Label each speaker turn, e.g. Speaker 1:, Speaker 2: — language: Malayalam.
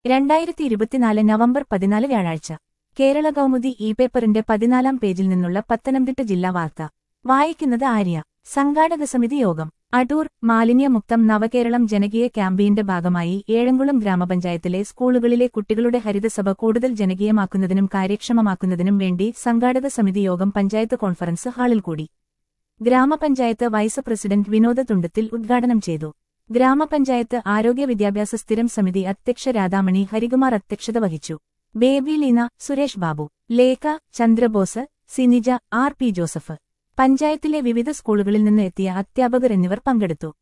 Speaker 1: 2024 നവംബർ 14 വ്യാഴാഴ്ച കേരള കൗമുദി ഇ പേപ്പറിന്റെ 14-ാം പേജിൽ നിന്നുള്ള പത്തനംതിട്ട ജില്ലാ വാർത്ത വായിക്കുന്നത് ആര്യ. സംഘാടക സമിതി യോഗം അടൂർ. മാലിന്യമുക്തം നവകേരളം ജനകീയ ക്യാമ്പയിന്റെ ഭാഗമായി ഏഴംകുളം ഗ്രാമപഞ്ചായത്തിലെ സ്കൂളുകളിലെ കുട്ടികളുടെ ഹരിതസഭ കൂടുതൽ ജനകീയമാക്കുന്നതിനും കാര്യക്ഷമമാക്കുന്നതിനും വേണ്ടി സംഘാടക സമിതി യോഗം പഞ്ചായത്ത് കോൺഫറൻസ് ഹാളിൽ കൂടി. ഗ്രാമപഞ്ചായത്ത് വൈസ് പ്രസിഡന്റ് വിനോദ തുണ്ടത്തിൽ ഉദ്ഘാടനം ചെയ്തു. ഗ്രാമപഞ്ചായത്ത് ആരോഗ്യ വിദ്യാഭ്യാസ സ്ഥിരം സമിതി അധ്യക്ഷ രാധാമണി ഹരികുമാർ അധ്യക്ഷത വഹിച്ചു. ബേബി ലീന, സുരേഷ് ബാബു, ലേഖ, ചന്ദ്രബോസ്, സിനിജ, ആർ പി ജോസഫ്, പഞ്ചായത്തിലെ വിവിധ സ്കൂളുകളിൽ നിന്ന് എത്തിയ അധ്യാപകർ എന്നിവർ പങ്കെടുത്തു.